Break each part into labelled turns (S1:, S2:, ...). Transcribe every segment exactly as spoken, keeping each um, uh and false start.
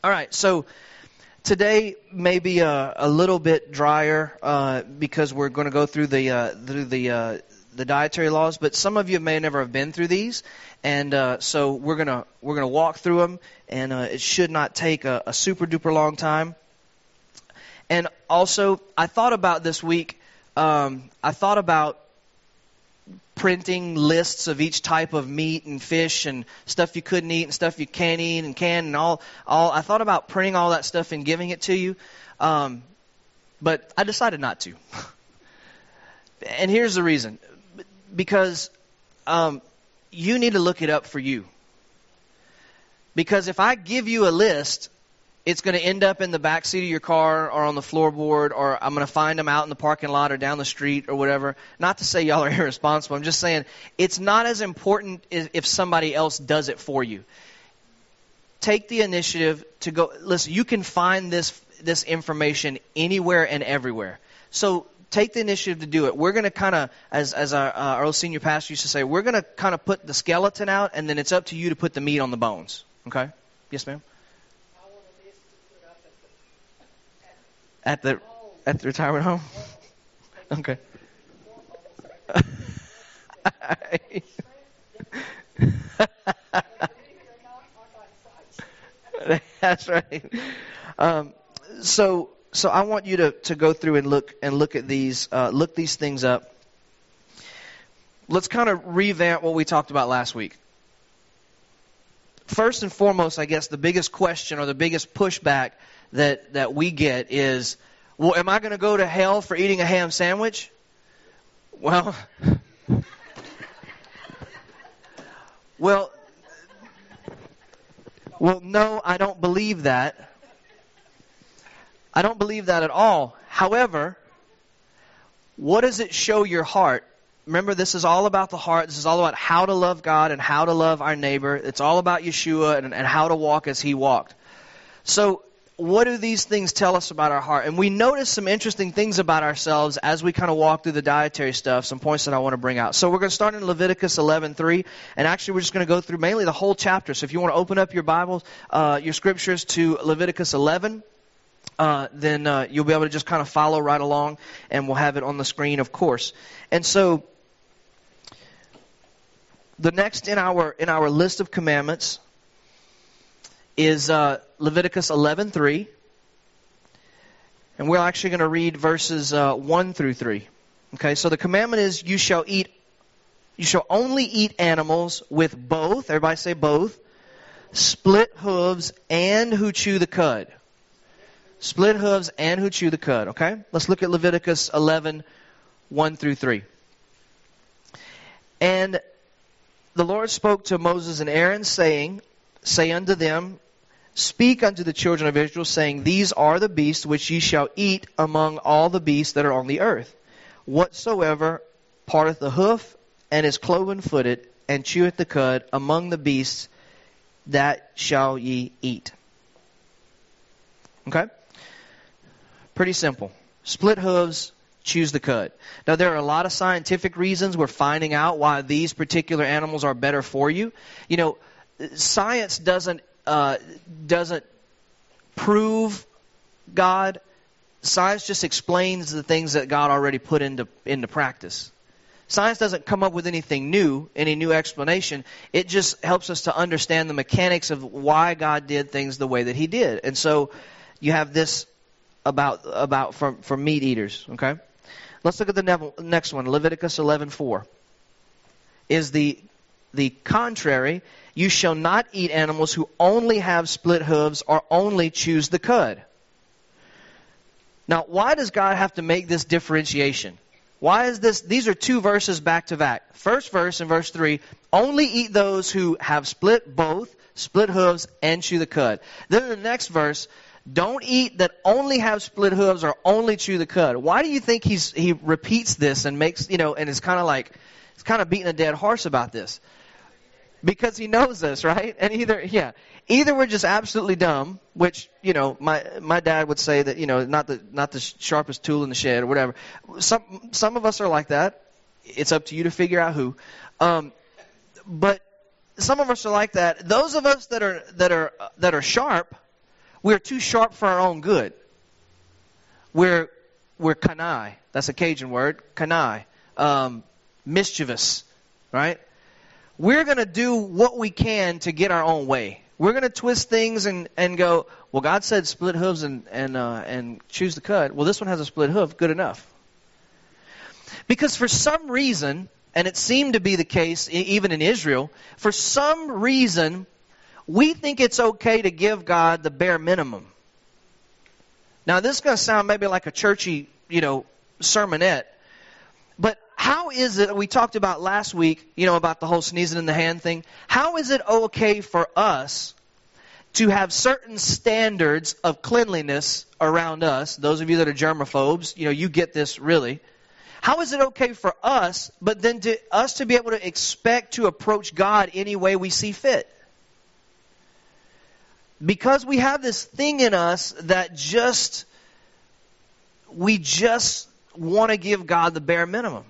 S1: All right, so today may be a, a little bit drier uh, because we're going to go through the uh, through the uh, the dietary laws. But some of you may never have been through these, and uh, so we're gonna we're gonna walk through them, and uh, it should not take a, a super duper long time. And also, I thought about this week. Um, I thought about printing lists of each type of meat and fish and stuff you couldn't eat and stuff you can eat and can and all. all I thought about printing all that stuff and giving it to you, um, but I decided not to. And here's the reason. Because um, you need to look it up for you. Because if I give you a list, it's going to end up in the back seat of your car or on the floorboard, or I'm going to find them out in the parking lot or down the street or whatever. Not to say y'all are irresponsible. I'm just saying it's not as important if somebody else does it for you. Take the initiative to go. Listen, you can find this this information anywhere and everywhere. So take the initiative to do it. We're going to kind of, as as our, uh, our old senior pastor used to say, we're going to kind of put the skeleton out, and then it's up to you to put the meat on the bones. Okay? Yes, ma'am? At the at the retirement home? Okay. That's right. Um, so so I want you to, to go through and look and look at these uh, look these things up. Let's kind of revamp what we talked about last week. First and foremost, I guess the biggest question or the biggest pushback that, that we get is, well, am I going to go to hell for eating a ham sandwich? Well, well, well, no, I don't believe that. I don't believe that at all. However, what does it show your heart? Remember, this is all about the heart. This is all about how to love God and how to love our neighbor. It's all about Yeshua and, and how to walk as He walked. So, what do these things tell us about our heart? And we notice some interesting things about ourselves as we kind of walk through the dietary stuff, some points that I want to bring out. So we're going to start in Leviticus eleven three, and actually we're just going to go through mainly the whole chapter. So if you want to open up your Bibles, uh, your scriptures to Leviticus eleven, uh, then uh, you'll be able to just kind of follow right along, and we'll have it on the screen, of course. And so the next in our in our list of commandments is uh, Leviticus eleven three, and we're actually going to read verses uh, one through three. Okay, so the commandment is, you shall eat, you shall only eat animals with both, everybody say both, split hooves and who chew the cud. Split hooves and who chew the cud. Okay, let's look at Leviticus eleven one through three. And the Lord spoke to Moses and Aaron, saying, Say unto them, Speak unto the children of Israel, saying, These are the beasts which ye shall eat among all the beasts that are on the earth. Whatsoever parteth the hoof, and is cloven-footed, and cheweth the cud, among the beasts, that shall ye eat. Okay? Pretty simple. Split hooves, choose the cud. Now, there are a lot of scientific reasons we're finding out why these particular animals are better for you. You know, science doesn't uh, doesn't prove God. Science just explains the things that God already put into into practice. Science doesn't come up with anything new, any new explanation. It just helps us to understand the mechanics of why God did things the way that He did. And so you have this about about for, for meat eaters. Okay, let's look at the next one. Leviticus eleven four is the the contrary. You shall not eat animals who only have split hooves or only chews the cud. Now, why does God have to make this differentiation? Why is this? These are two verses back to back. First verse in verse three, only eat those who have split both, split hooves, and chew the cud. Then in the next verse, don't eat that only have split hooves or only chew the cud. Why do you think he's he repeats this and makes, you know, and it's kind of like, it's kind of beating a dead horse about this? Because he knows us, right? And either, yeah, either we're just absolutely dumb, which, you know, my my dad would say that, you know, not the not the sharpest tool in the shed or whatever. Some some of us are like that. It's up to you to figure out who. Um, but some of us are like that. Those of us that are that are that are sharp, We're too sharp for our own good. We're we're canaille. That's a Cajun word. Canaille. Um, mischievous. Right? We're going to do what we can to get our own way. We're going to twist things and, and go, well, God said split hooves and and uh, and choose the cud. Well, this one has a split hoof. Good enough. Because for some reason, and it seemed to be the case even in Israel, for some reason, we think it's okay to give God the bare minimum. Now, this is going to sound maybe like a churchy, you know, sermonette, but how is it, we talked about last week, you know, about the whole sneezing in the hand thing. How is it okay for us to have certain standards of cleanliness around us? Those of you that are germaphobes, you know, you get this really. How is it okay for us, but then to us to be able to expect to approach God any way we see fit? Because we have this thing in us that just, we just want to give God the bare minimum.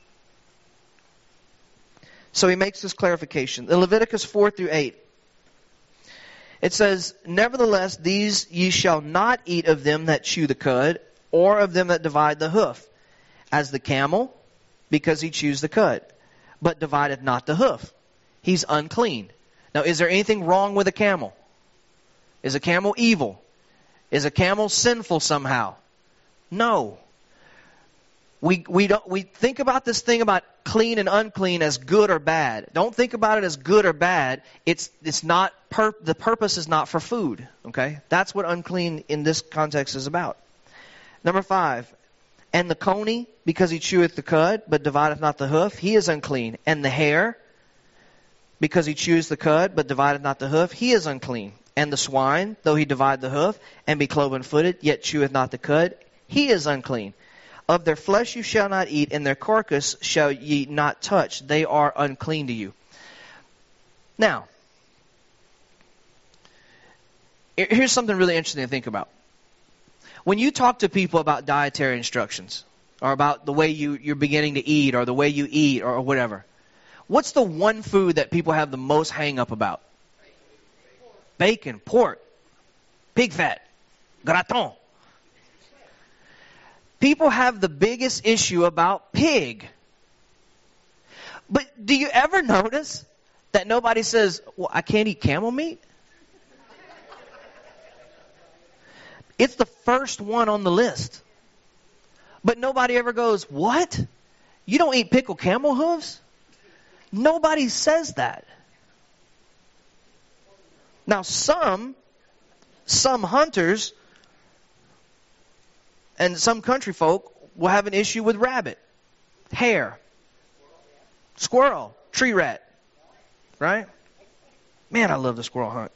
S1: So he makes this clarification. In Leviticus four through eight, it says, nevertheless, these ye shall not eat of them that chew the cud, or of them that divide the hoof, as the camel, because he chews the cud, but divideth not the hoof. He's unclean. Now, is there anything wrong with a camel? Is a camel evil? Is a camel sinful somehow? No. We we don't we think about this thing about clean and unclean as good or bad. Don't think about it as good or bad. It's it's not per, the purpose is not for food. Okay, that's what unclean in this context is about. Number five, and the coney, because he cheweth the cud, but divideth not the hoof, he is unclean. And the hare, because he chews the cud, but divideth not the hoof, he is unclean. And the swine, though he divide the hoof, and be cloven footed, yet cheweth not the cud, he is unclean. Of their flesh you shall not eat, and their carcass shall ye not touch. They are unclean to you. Now, here's something really interesting to think about. When you talk to people about dietary instructions, or about the way you, you're beginning to eat, or the way you eat, or whatever, what's the one food that people have the most hang up about? Bacon, pork, pig fat, gratin. People have the biggest issue about pig. But do you ever notice that nobody says, well, I can't eat camel meat? It's the first one on the list. But nobody ever goes, what? You don't eat pickled camel hooves? Nobody says that. Now some, some hunters and some country folk will have an issue with rabbit, hare, squirrel, tree rat, right? Man, I love the squirrel hunt.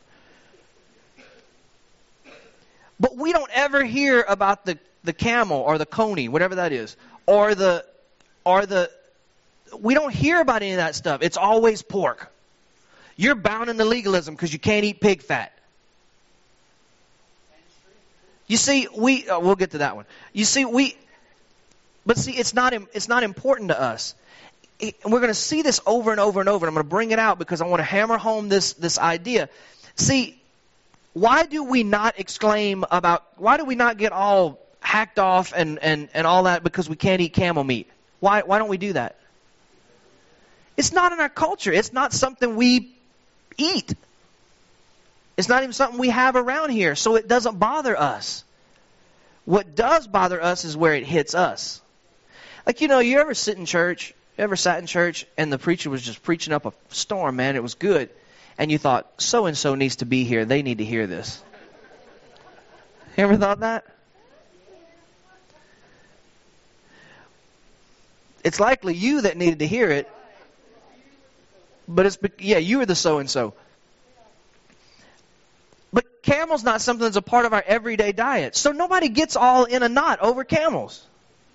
S1: But we don't ever hear about the, the camel or the coney, whatever that is, or the, or the, we don't hear about any of that stuff. It's always pork. You're bound into legalism because you can't eat pig fat. You see, we uh, we'll get to that one. You see, we, but see, it's not it's not important to us. It, and we're going to see this over and over and over. And I'm going to bring it out because I want to hammer home this this idea. See, why do we not exclaim about? Why do we not get all hacked off and and and all that because we can't eat camel meat? Why why don't we do that? It's not in our culture. It's not something we eat. It's not even something we have around here, so it doesn't bother us. What does bother us is where it hits us. Like, you know, you ever sit in church, you ever sat in church, and the preacher was just preaching up a storm, man, it was good, and you thought, so-and-so needs to be here, they need to hear this. You ever thought that? It's likely you that needed to hear it, but it's, yeah, you were the so-and-so. But camel's not something that's a part of our everyday diet. So nobody gets all in a knot over camels.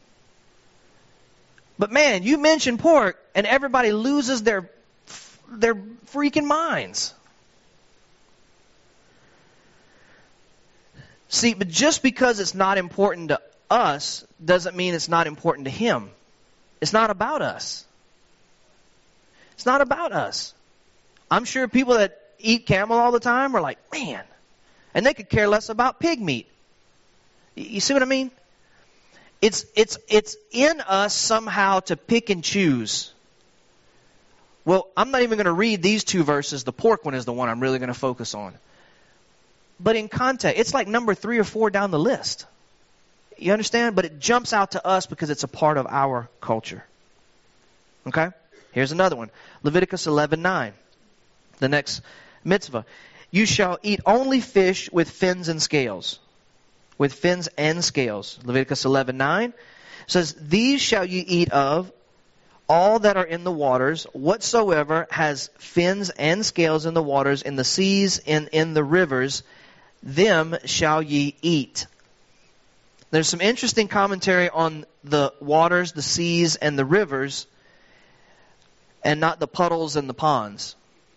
S1: But man, you mention pork and everybody loses their their freaking minds. See, but just because it's not important to us doesn't mean it's not important to him. It's not about us. It's not about us. I'm sure people that eat camel all the time are like, man, And they could care less about pig meat. You see what I mean? It's, it's, it's in us somehow to pick and choose. Well, I'm not even going to read these two verses. The pork one is the one I'm really going to focus on. But in context, it's like number three or four down the list. You understand? But it jumps out to us because it's a part of our culture. Okay? Here's another one. Leviticus eleven nine. The next mitzvah. You shall eat only fish with fins and scales. With fins and scales. Leviticus eleven nine says, these shall you eat of all that are in the waters, whatsoever has fins and scales in the waters, in the seas, and in the rivers, them shall ye eat. There's some interesting commentary on the waters, the seas, and the rivers, and not the puddles and the ponds,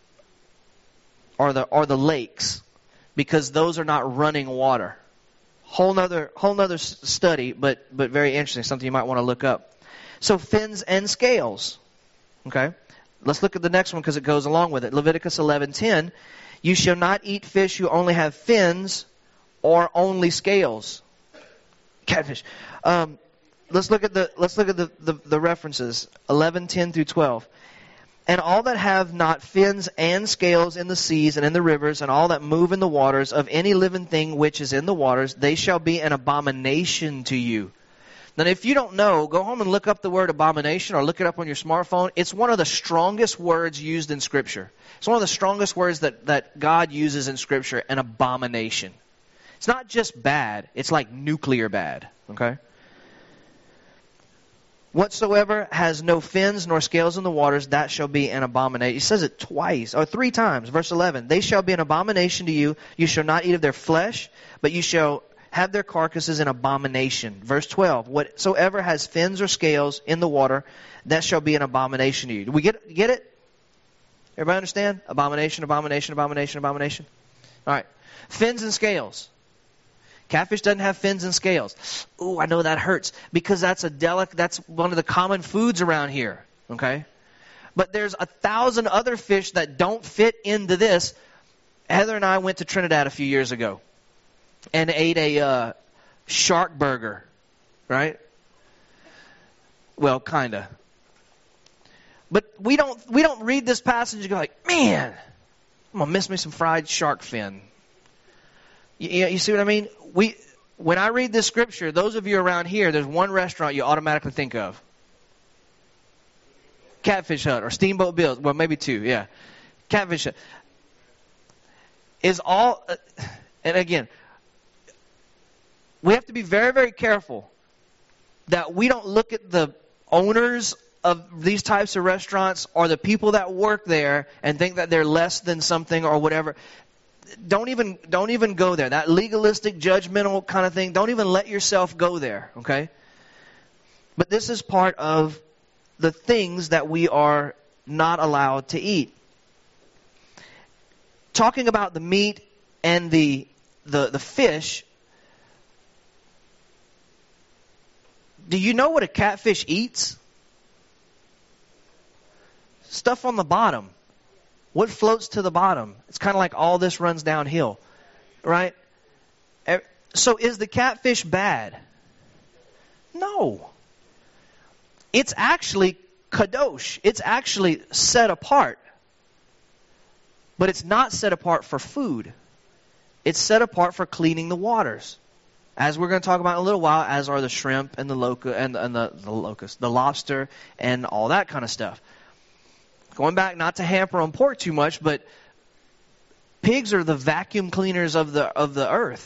S1: or the or the lakes, because those are not running water. Whole nother whole nother study, but but very interesting. Something you might want to look up. So fins and scales. Okay, let's look at the next one because it goes along with it. Leviticus eleven ten. You shall not eat fish who only have fins or only scales. Catfish. Um, let's look at the let's look at the, the, the references. eleven ten through twelve. And all that have not fins and scales in the seas and in the rivers, and all that move in the waters, of any living thing which is in the waters, they shall be an abomination to you. Now, if you don't know, go home and look up the word abomination or look it up on your smartphone. It's one of the strongest words used in Scripture. It's one of the strongest words that, that God uses in Scripture, an abomination. It's not just bad. It's like nuclear bad. Okay? Whatsoever has no fins nor scales in the waters, that shall be an abomination. He says it twice, or three times. Verse eleven, they shall be an abomination to you. You shall not eat of their flesh, but you shall have their carcasses in abomination. Verse twelve, whatsoever has fins or scales in the water, that shall be an abomination to you. Do we get, get it? Everybody understand? Abomination, abomination, abomination, abomination. All right. Fins and scales. Catfish doesn't have fins and scales. Ooh, I know that hurts because that's a delic. That's one of the common foods around here. Okay, but there's a thousand other fish that don't fit into this. Heather and I went to Trinidad a few years ago and ate a uh, shark burger. Right? Well, kinda. But we don't we don't read this passage and go like, man, I'm gonna miss me some fried shark fin. You, you see what I mean? We, when I read this scripture, those of you around here, there's one restaurant you automatically think of. Catfish Hut or Steamboat Bill's. Well, maybe two, yeah. Catfish Hut. Is all, uh, and again, we have to be very, very careful that we don't look at the owners of these types of restaurants or the people that work there and think that they're less than something or whatever. Don't even don't even go there. That legalistic, judgmental kind of thing, don't even let yourself go there, okay? But this is part of the things that we are not allowed to eat. Talking about the meat and the the, the fish, do you know what a catfish eats? Stuff on the bottom. What floats to the bottom? It's kind of like all this runs downhill, right? So is the catfish bad? No. It's actually kadosh. It's actually set apart. But it's not set apart for food. It's set apart for cleaning the waters. As we're going to talk about in a little while, as are the shrimp and the loca and, and the, the locust, the lobster and all that kind of stuff. Going back, not to hamper on pork too much, but pigs are the vacuum cleaners of the of the earth.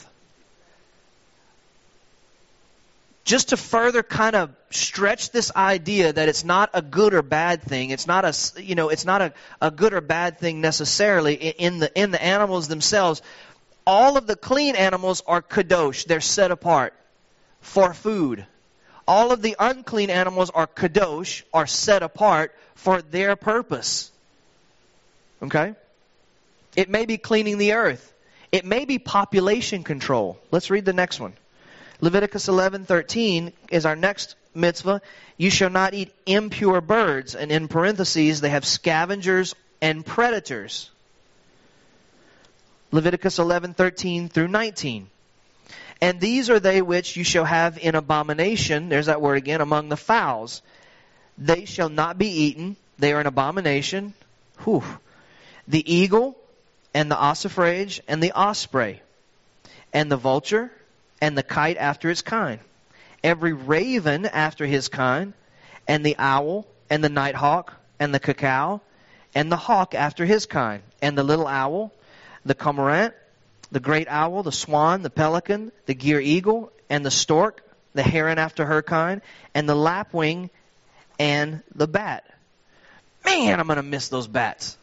S1: Just to further kind of stretch this idea that it's not a good or bad thing, it's not a you know it's not a, a good or bad thing necessarily in the in the animals themselves. All of the clean animals are kadosh; they're set apart for food. All of the unclean animals are kadosh, are set apart for their purpose. Okay? It may be cleaning the earth. It may be population control. Let's read the next one. Leviticus eleven thirteen is our next mitzvah. You shall not eat impure birds. And in parentheses, they have scavengers and predators. Leviticus eleven thirteen through nineteen. And these are they which you shall have in abomination, there's that word again, among the fowls. They shall not be eaten, they are an abomination. Whew. The eagle, and the ossifrage, and the osprey, and the vulture, and the kite after its kind. Every raven after his kind, and the owl, and the nighthawk, and the cacao, and the hawk after his kind, and the little owl, the cormorant, the great owl, the swan, the pelican, the gier eagle, and the stork, the heron after her kind, and the lapwing, and the bat. Man, I'm going to miss those bats.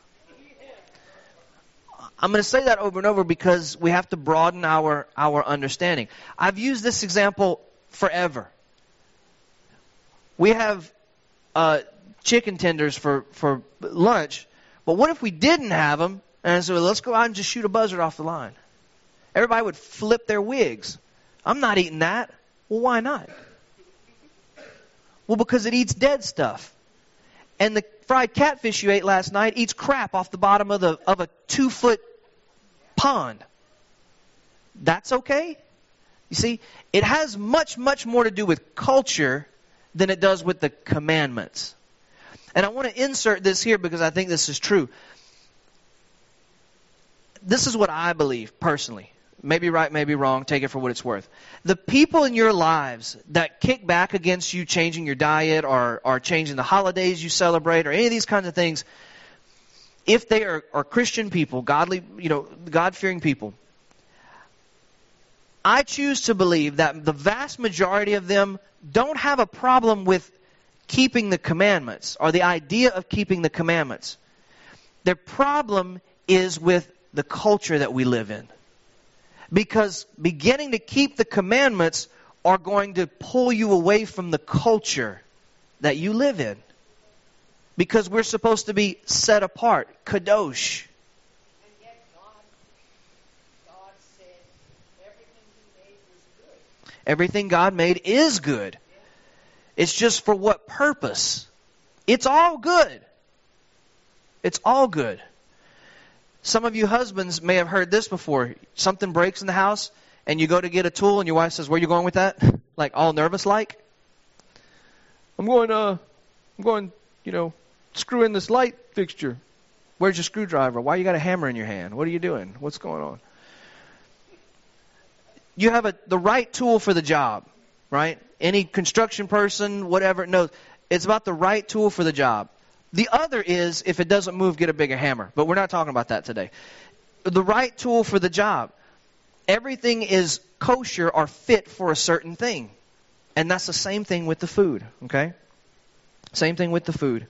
S1: I'm going to say that over and over because we have to broaden our, our understanding. I've used this example forever. We have uh, chicken tenders for, for lunch, but what if we didn't have them? And so let's go out and just shoot a buzzard off the line. Everybody would flip their wigs. I'm not eating that. Well, why not? Well, because it eats dead stuff. And the fried catfish you ate last night eats crap off the bottom of the of a two-foot pond. That's okay? You see, it has much, much more to do with culture than it does with the commandments. And I want to insert this here because I think this is true. This is what I believe personally. Maybe right, maybe wrong. Take it for what it's worth. The people in your lives that kick back against you changing your diet or, or changing the holidays you celebrate or any of these kinds of things, if they are, are Christian people, godly, you know, God-fearing people, I choose to believe that the vast majority of them don't have a problem with keeping the commandments or the idea of keeping the commandments. Their problem is with the culture that we live in. Because beginning to keep the commandments are going to pull you away from the culture that you live in. Because we're supposed to be set apart, kadosh.
S2: And yet God, God said everything He made was good.
S1: Everything God made is good. It's just for what purpose? It's all good. It's all good. Some of you husbands may have heard this before. Something breaks in the house, and you go to get a tool, and your wife says, "Where are you going with that?" Like all nervous like. I'm going, uh, I'm going, you know, screw in this light fixture. Where's your screwdriver? Why you got a hammer in your hand? What are you doing? What's going on? You have a the right tool for the job, right? Any construction person, whatever, knows it's about the right tool for the job. The other is, if it doesn't move, get a bigger hammer. But we're not talking about that today. The right tool for the job. Everything is kosher or fit for a certain thing. And that's the same thing with the food, okay? Same thing with the food.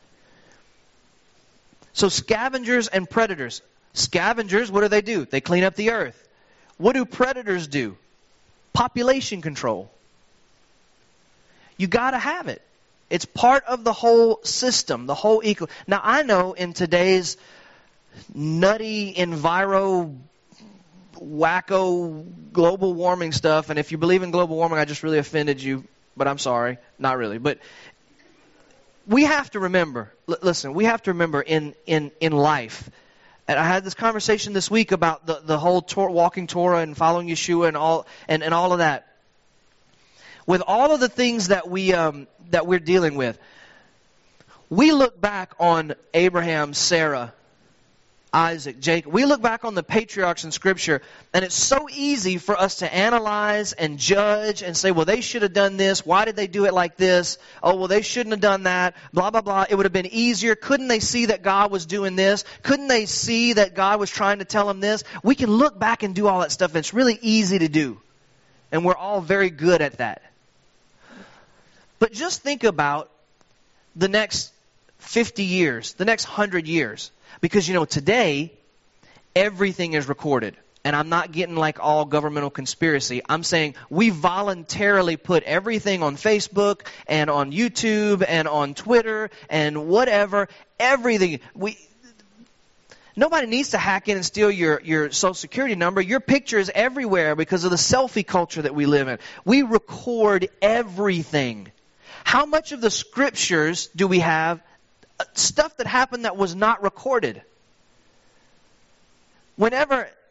S1: So scavengers and predators. Scavengers, what do they do? They clean up the earth. What do predators do? Population control. You got to have it. It's part of the whole system, the whole eco. Now, I know in today's nutty, enviro, wacko, global warming stuff, and if you believe in global warming, I just really offended you, but I'm sorry. Not really. But we have to remember, l- listen, we have to remember in, in, in life, and I had this conversation this week about the, the whole tor- walking Torah and following Yeshua and all and, and all of that. With all of the things that we um, that we're dealing with, we look back on Abraham, Sarah, Isaac, Jacob. We look back on the patriarchs in Scripture, and it's so easy for us to analyze and judge and say, well, they should have done this. Why did they do it like this? Oh, well, they shouldn't have done that. Blah, blah, blah. It would have been easier. Couldn't they see that God was doing this? Couldn't they see that God was trying to tell them this? We can look back and do all that stuff. It's really easy to do, and we're all very good at that. But just think about the next fifty years, the next one hundred years. Because, you know, today, everything is recorded. And I'm not getting like all governmental conspiracy. I'm saying we voluntarily put everything on Facebook and on YouTube and on Twitter and whatever. Everything. We Nobody needs to hack in and steal your, your social security number. Your picture is everywhere because of the selfie culture that we live in. We record everything. How much of the scriptures do we have? Stuff that happened that was not recorded. Whenever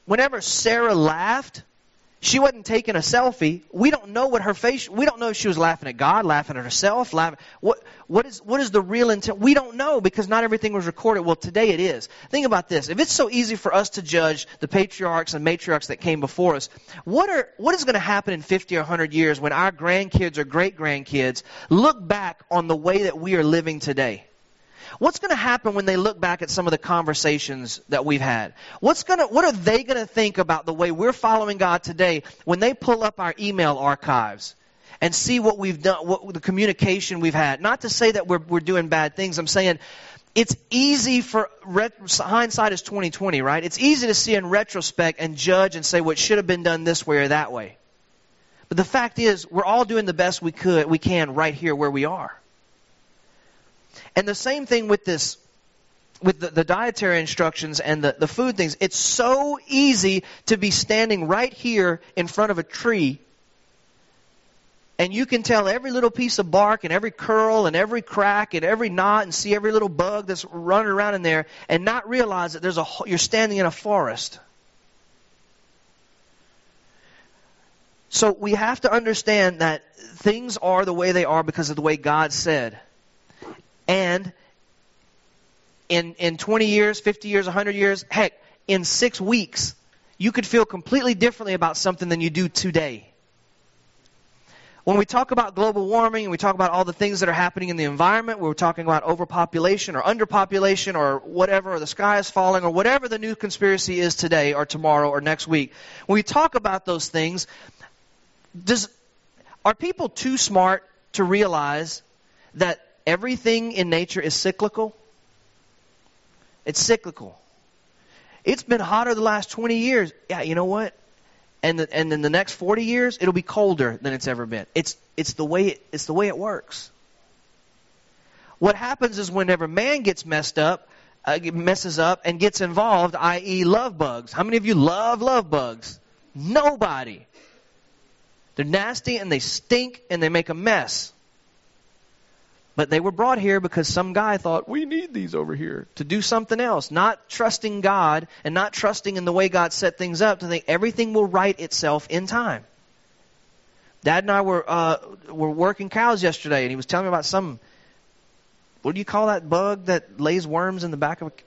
S1: whenever Sarah laughed, she wasn't taking a selfie. We don't know what her face, we don't know if she was laughing at God, laughing at herself, laughing. What, what is, what is the real intent? We don't know because not everything was recorded. Well, today it is. Think about this. If it's so easy for us to judge the patriarchs and matriarchs that came before us, what are, what is going to happen in fifty or one hundred years when our grandkids or great-grandkids look back on the way that we are living today? What's going to happen when they look back at some of the conversations that we've had? What's going to, what are they going to think about the way we're following God today when they pull up our email archives and see what we've done, what the communication we've had? Not to say that we're we're doing bad things. I'm saying it's easy for hindsight is twenty twenty, right? It's easy to see in retrospect and judge and say what should have been done this way or that way. But the fact is, we're all doing the best we could, we can right here where we are. And the same thing with this, with the, the dietary instructions and the, the food things. It's so easy to be standing right here in front of a tree, and you can tell every little piece of bark and every curl and every crack and every knot and see every little bug that's running around in there and not realize that there's a you're standing in a forest. So we have to understand that things are the way they are because of the way God said. And in in twenty years, fifty years, one hundred years, heck, in six weeks, you could feel completely differently about something than you do today. When we talk about global warming and we talk about all the things that are happening in the environment, we're talking about overpopulation or underpopulation or whatever, or the sky is falling or whatever the new conspiracy is today or tomorrow or next week. When we talk about those things, does are people too smart to realize that everything in nature is cyclical? It's cyclical. It's been hotter the last twenty years. Yeah, you know what? And the, and in the next forty years, it'll be colder than it's ever been. It's it's the way it, it's the way it works. What happens is whenever man gets messed up, uh, messes up and gets involved, that is, love bugs. How many of you love love bugs? Nobody. They're nasty and they stink and they make a mess. But they were brought here because some guy thought, we need these over here to do something else. Not trusting God and not trusting in the way God set things up to think everything will right itself in time. Dad and I were uh, were working cows yesterday, and he was telling me about some, what do you call that bug that lays worms in the back of a...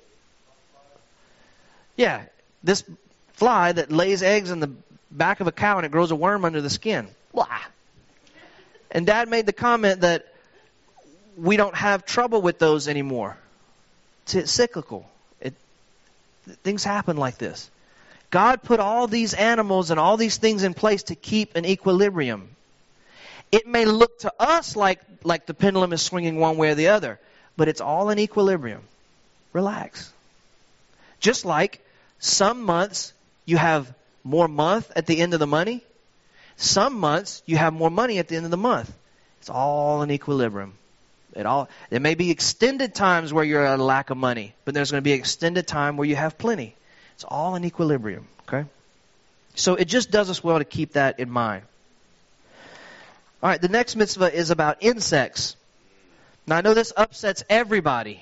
S1: Yeah, this fly that lays eggs in the back of a cow and it grows a worm under the skin. Blah. And Dad made the comment that we don't have trouble with those anymore. It's cyclical. It, things happen like this. God put all these animals and all these things in place to keep an equilibrium. It may look to us like, like the pendulum is swinging one way or the other, but it's all in equilibrium. Relax. Just like some months you have more month at the end of the money, some months you have more money at the end of the month. It's all in equilibrium. It all, there may be extended times where you're at a lack of money, but there's going to be an extended time where you have plenty. It's all in equilibrium, okay? So it just does us well to keep that in mind. All right, the next mitzvah is about insects. Now, I know this upsets everybody.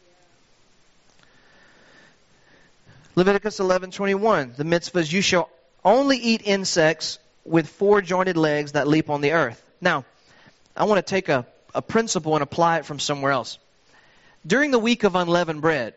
S1: Leviticus eleven twenty-one, the mitzvah is, you shall only eat insects with four jointed legs that leap on the earth. Now, I want to take a a principle and apply it from somewhere else. During the week of unleavened bread,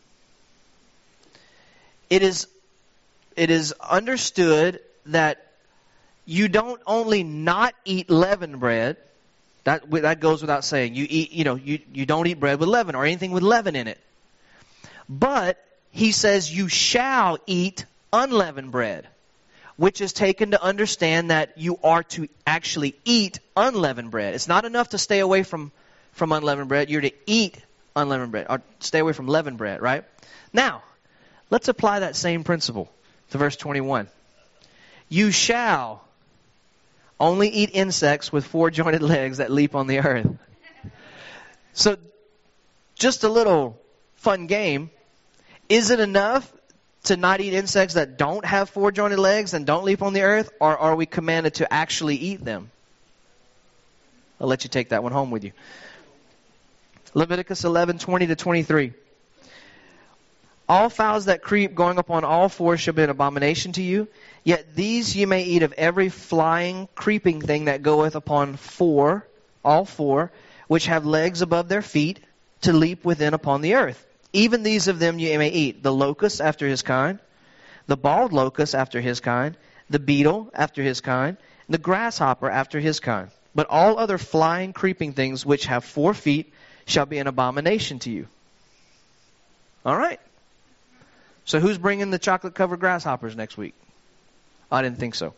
S1: it is it is understood that you don't only not eat leavened bread. That that goes without saying. You eat, you know, you, you don't eat bread with leaven or anything with leaven in it. But he says you shall eat unleavened bread, which is taken to understand that you are to actually eat unleavened bread. It's not enough to stay away from, from unleavened bread. You're to eat unleavened bread, or stay away from leavened bread, right? Now, let's apply that same principle to verse twenty-one. You shall only eat insects with four jointed legs that leap on the earth. So, just a little fun game. Is it enough to not eat insects that don't have four jointed legs and don't leap on the earth, or are we commanded to actually eat them? I'll let you take that one home with you. Leviticus eleven twenty to twenty-three. All fowls that creep going upon all fours shall be an abomination to you. Yet these ye may eat of every flying, creeping thing that goeth upon four, all four, which have legs above their feet, to leap within upon the earth. Even these of them ye may eat, the locust after his kind, the bald locust after his kind, the beetle after his kind, the grasshopper after his kind. But all other flying, creeping things which have four feet shall be an abomination to you. All right. So who's bringing the chocolate-covered grasshoppers next week? I didn't think so.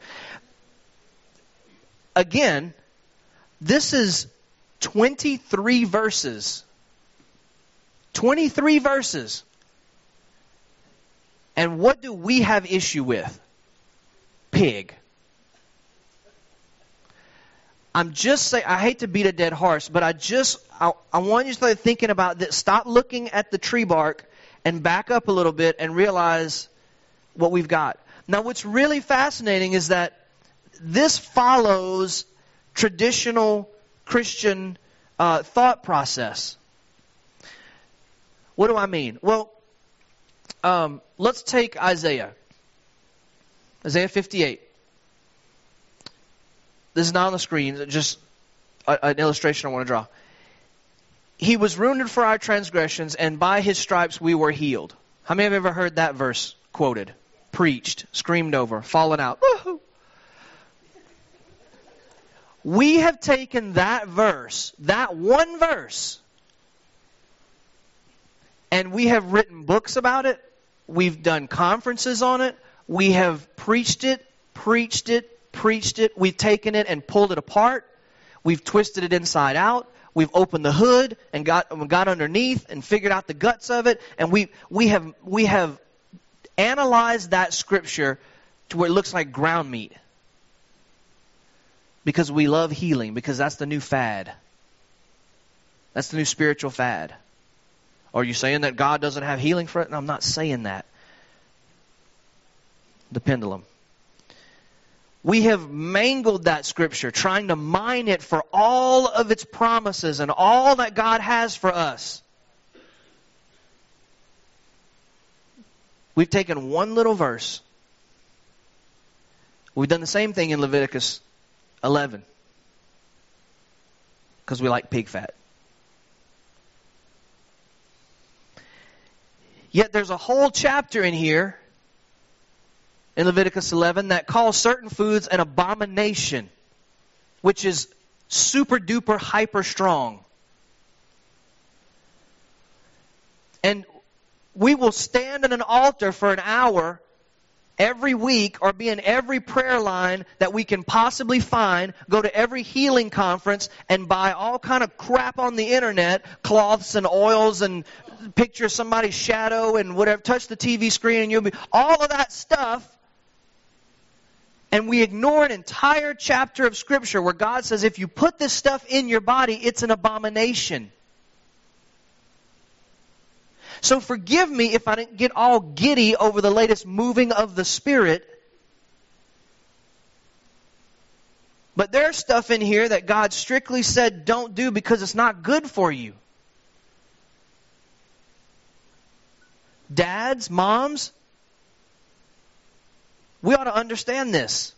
S1: Again, this is twenty-three verses. twenty-three verses. And what do we have issue with? Pig. I'm just saying, I hate to beat a dead horse, but I just, I, I want you to start thinking about this. Stop looking at the tree bark and back up a little bit and realize what we've got. Now, what's really fascinating is that this follows traditional Christian uh, thought process. What do I mean? Well, um, let's take Isaiah. Isaiah fifty-eight. This is not on the screen, just a, an illustration I want to draw. He was wounded for our transgressions, and by his stripes we were healed. How many have ever heard that verse quoted, preached, screamed over, fallen out? Woo-hoo. We have taken that verse, that one verse, and we have written books about it. We've done conferences on it. We have preached it, preached it, preached it. We've taken it and pulled it apart. We've twisted it inside out. We've opened the hood and got got underneath and figured out the guts of it. And we we have we have analyzed that scripture to where it looks like ground meat. Because we love healing, because that's the new fad. That's the new spiritual fad. Are you saying that God doesn't have healing for it? No, I'm not saying that. The pendulum. We have mangled that scripture, trying to mine it for all of its promises and all that God has for us. We've taken one little verse. We've done the same thing in Leviticus eleven. Because we like pig fat. Yet there's a whole chapter in here, in Leviticus eleven, that calls certain foods an abomination, which is super duper hyper strong. And we will stand at an altar for an hour every week, or be in every prayer line that we can possibly find, go to every healing conference and buy all kind of crap on the internet, cloths and oils and picture somebody's shadow and whatever, touch the T V screen and you'll be, all of that stuff. And we ignore an entire chapter of Scripture where God says if you put this stuff in your body, it's an abomination. So forgive me if I didn't get all giddy over the latest moving of the Spirit. But there's stuff in here that God strictly said don't do because it's not good for you. Dads, moms, we ought to understand this.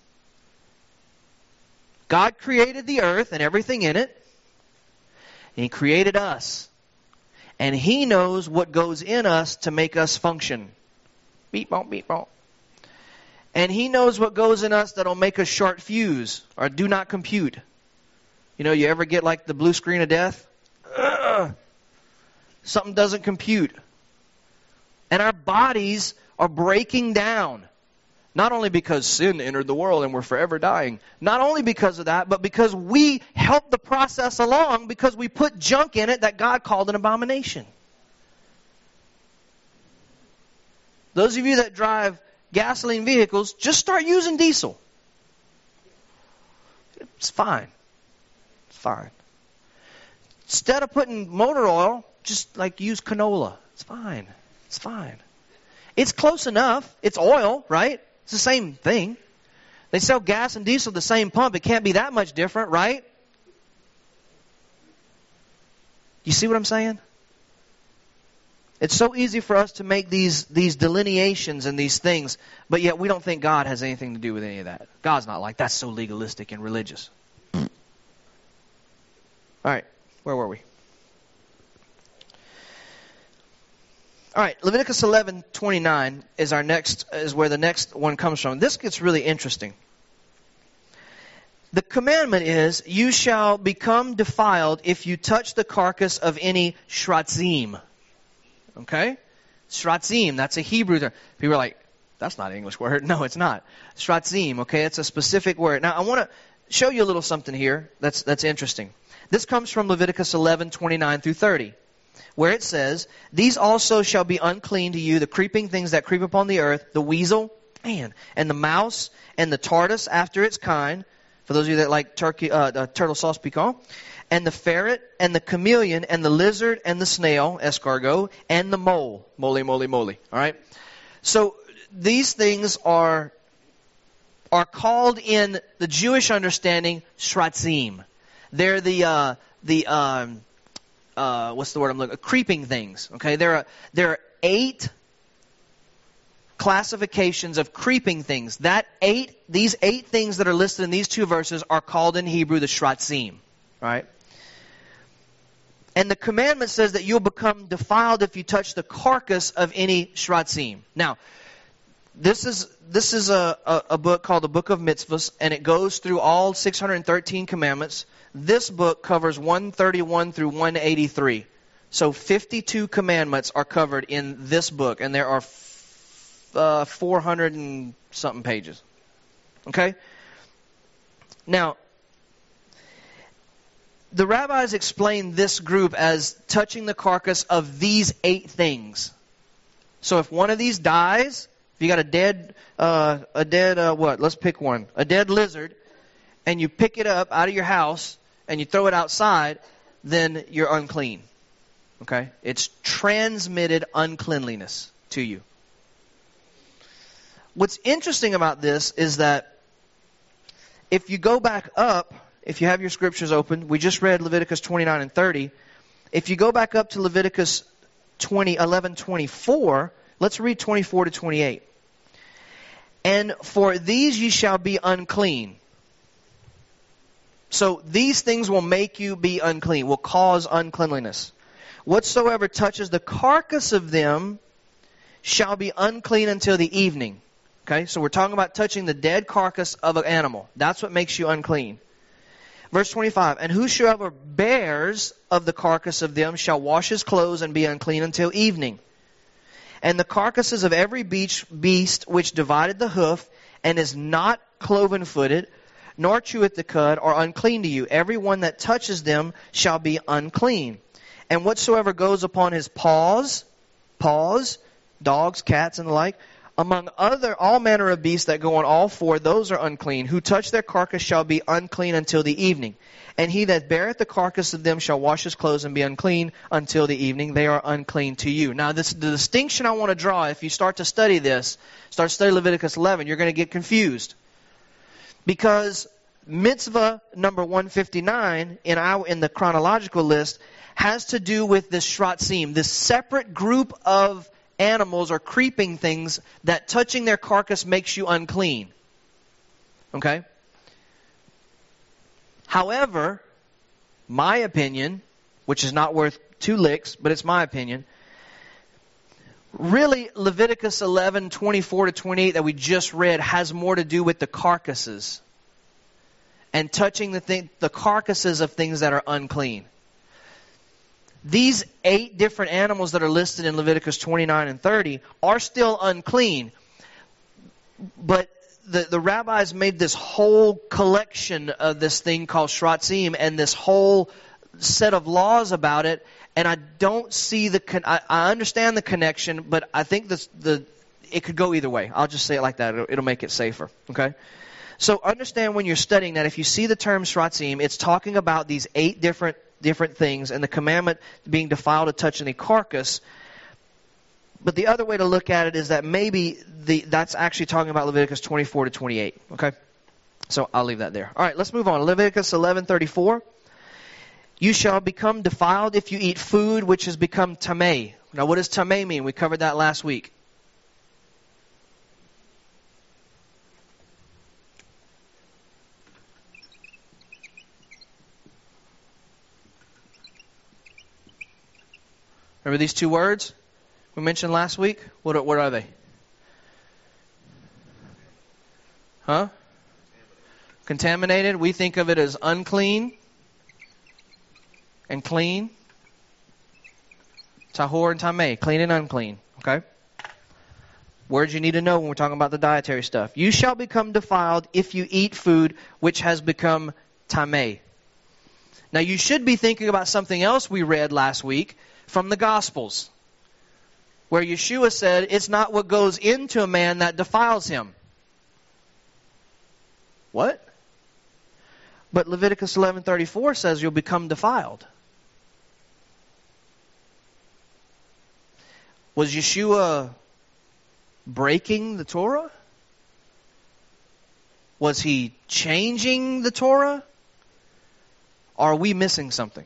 S1: God created the earth and everything in it. And He created us. And He knows what goes in us to make us function. Beep, bonk, beep, bonk. And He knows what goes in us that'll make us short fuse or do not compute. You know, you ever get like the blue screen of death? Ugh. Something doesn't compute. And our bodies are breaking down. Not only because sin entered the world and we're forever dying. Not only because of that, but because we help the process along because we put junk in it that God called an abomination. Those of you that drive gasoline vehicles, just start using diesel. It's fine. It's fine. Instead of putting motor oil, just like use canola. It's fine. It's fine. It's close enough. It's oil, right? It's the same thing. They sell gas and diesel at the same pump. It can't be that much different, right? You see what I'm saying? It's so easy for us to make these, these delineations and these things, but yet we don't think God has anything to do with any of that. God's not like, that's so legalistic and religious. All right, where were we? All right, Leviticus eleven twenty-nine is our next, is where the next one comes from. This gets really interesting. The commandment is, you shall become defiled if you touch the carcass of any shratzim. Okay? Shratzim, that's a Hebrew term. People are like, that's not an English word. No, it's not. Shratzim, okay? It's a specific word. Now, I want to show you a little something here that's that's interesting. This comes from Leviticus eleven twenty-nine through thirty, where it says, these also shall be unclean to you, the creeping things that creep upon the earth, the weasel, man, and the mouse, and the tortoise after its kind, for those of you that like turkey, uh, uh, turtle sauce piquant, and the ferret, and the chameleon, and the lizard, and the snail, escargot, and the mole, mole, mole, mole. All right? So these things are, are called in the Jewish understanding shratzim. They're the, uh, the um, uh, what's the word I'm looking for? Creeping things. Okay? There are, there are eight classifications of creeping things. That eight, these eight things that are listed in these two verses are called in Hebrew the shratzim. Right? And the commandment says that you'll become defiled if you touch the carcass of any shratzim. Now, this is this is a, a, a book called the Book of Mitzvahs, and it goes through all six hundred thirteen commandments. This book covers one thirty-one through one eighty-three. So fifty-two commandments are covered in this book, and there are f- uh, four hundred and something pages. Okay? Now, the rabbis explain this group as touching the carcass of these eight things. So if one of these dies, if you got a dead, uh, a dead, uh, what? Let's pick one. A dead lizard, and you pick it up out of your house, and you throw it outside, then you're unclean. Okay? It's transmitted uncleanliness to you. What's interesting about this is that if you go back up, if you have your scriptures open, we just read Leviticus twenty-nine and thirty. If you go back up to Leviticus twenty, eleven twenty-four, let's read twenty-four to twenty-eight. And for these ye shall be unclean. So these things will make you be unclean, will cause uncleanliness. Whatsoever touches the carcass of them shall be unclean until the evening. Okay, so we're talking about touching the dead carcass of an animal. That's what makes you unclean. Verse twenty-five, and whosoever bears of the carcass of them shall wash his clothes and be unclean until evening. And the carcasses of every beast which divided the hoof and is not cloven-footed, nor cheweth the cud, are unclean to you. Every one that touches them shall be unclean. And whatsoever goes upon his paws, paws, dogs, cats, and the like, among other all manner of beasts that go on all four, those are unclean. Who touch their carcass shall be unclean until the evening. And he that beareth the carcass of them shall wash his clothes and be unclean until the evening. They are unclean to you. Now, this the distinction I want to draw, if you start to study this, start to study Leviticus eleven, you're going to get confused. Because mitzvah number one fifty-nine in our in the chronological list has to do with this shratzim, this separate group of animals or creeping things that touching their carcass makes you unclean. Okay? However, my opinion, which is not worth two licks, but it's my opinion, really Leviticus eleven, twenty-four to twenty-eight that we just read has more to do with the carcasses and touching the thing, the carcasses of things that are unclean. These eight different animals that are listed in Leviticus twenty-nine and thirty are still unclean. But the, the rabbis made this whole collection of this thing called shratzim and this whole set of laws about it. And I don't see the, con- I, I understand the connection, but I think this, the it could go either way. I'll just say it like that. It'll, it'll make it safer. Okay? So understand when you're studying that if you see the term shratzim, it's talking about these eight different different things, and the commandment being defiled to touch any carcass. But the other way to look at it is that maybe the that's actually talking about Leviticus twenty-four to twenty-eight. Okay? So I'll leave that there. All right, let's move on. Leviticus eleven thirty-four. You shall become defiled if you eat food which has become tameh, Now, what does tameh mean? We covered that last week. Remember these two words we mentioned last week? What are, what are they? Huh? Contaminated. We think of it as unclean and clean. Tahor and tameh, clean and unclean. Okay? Words you need to know when we're talking about the dietary stuff. You shall become defiled if you eat food which has become tameh. Now you should be thinking about something else we read last week from the Gospels, where Yeshua said, it's not what goes into a man that defiles him. What? But Leviticus eleven thirty-four says you'll become defiled. Was Yeshua breaking the Torah? Was he changing the Torah? Or are we missing something?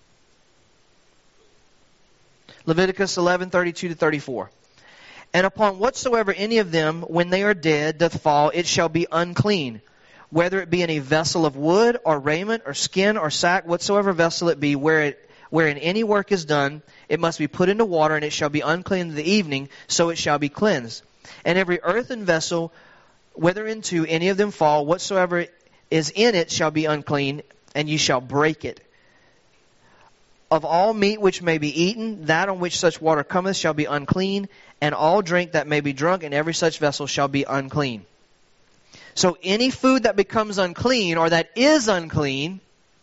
S1: Leviticus eleven thirty-two to thirty-four. And upon whatsoever any of them, when they are dead, doth fall, it shall be unclean. Whether it be in a vessel of wood, or raiment, or skin, or sack, whatsoever vessel it be, where it, wherein any work is done, it must be put into water, and it shall be unclean in the evening, so it shall be cleansed. And every earthen vessel, whether into any of them fall, whatsoever is in it shall be unclean, and ye shall break it. Of all meat which may be eaten, that on which such water cometh shall be unclean, and all drink that may be drunk in every such vessel shall be unclean. So any food that becomes unclean, or that is unclean,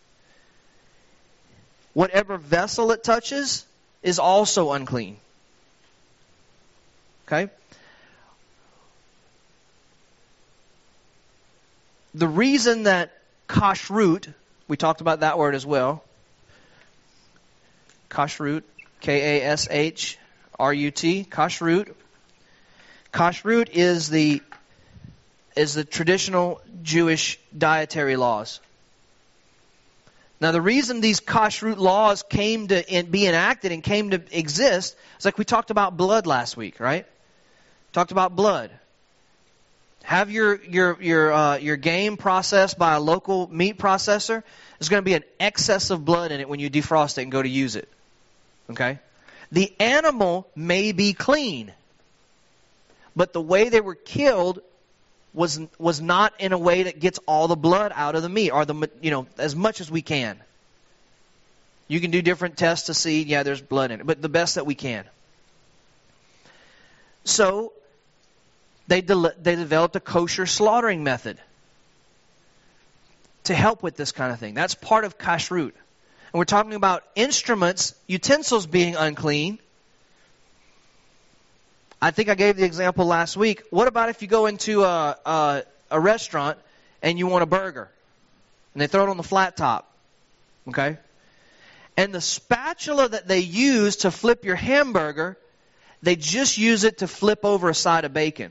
S1: whatever vessel it touches is also unclean. Okay? The reason that kashrut, we talked about that word as well, kashrut, K A S H R U T, kashrut. Kashrut is the is the traditional Jewish dietary laws. Now, the reason these kashrut laws came to in, be enacted and came to exist is like we talked about blood last week, right? Talked about blood. Have your your your uh, your game processed by a local meat processor. There's going to be an excess of blood in it when you defrost it and go to use it. Okay? The animal may be clean, but the way they were killed was was not in a way that gets all the blood out of the meat, or the you know as much as we can. You can do different tests to see, yeah, there's blood in it, but the best that we can. So they de- they developed a kosher slaughtering method to help with this kind of thing. That's part of kashrut. And we're talking about instruments, utensils being unclean. I think I gave the example last week. What about if you go into a, a, a restaurant and you want a burger, and they throw it on the flat top, okay? And the spatula that they use to flip your hamburger, they just use it to flip over a side of bacon.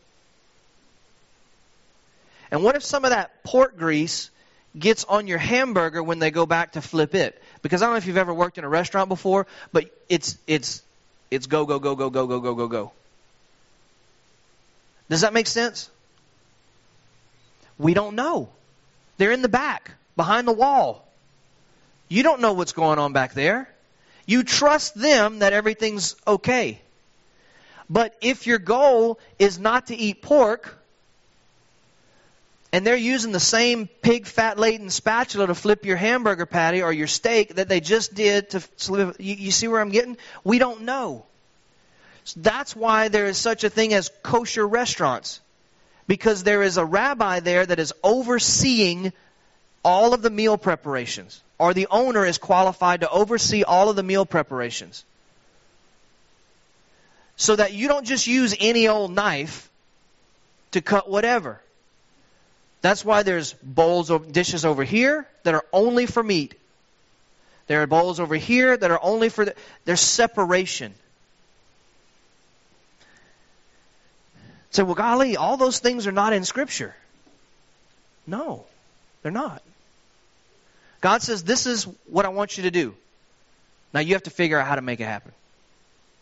S1: And what if some of that pork grease gets on your hamburger when they go back to flip it? Because I don't know if you've ever worked in a restaurant before, but it's it's it's go, go, go, go, go, go, go, go, go. Does that make sense? We don't know. They're in the back, behind the wall. You don't know what's going on back there. You trust them that everything's okay. But if your goal is not to eat pork, and they're using the same pig fat-laden spatula to flip your hamburger patty or your steak that they just did to flip, you, you see where I'm getting? We don't know. So that's why there is such a thing as kosher restaurants. Because there is a rabbi there that is overseeing all of the meal preparations. Or the owner is qualified to oversee all of the meal preparations. So that you don't just use any old knife to cut whatever. That's why there's bowls of dishes over here that are only for meat. There are bowls over here that are only for the, there's separation. Say, well, golly, all those things are not in Scripture. No, they're not. God says, this is what I want you to do. Now you have to figure out how to make it happen.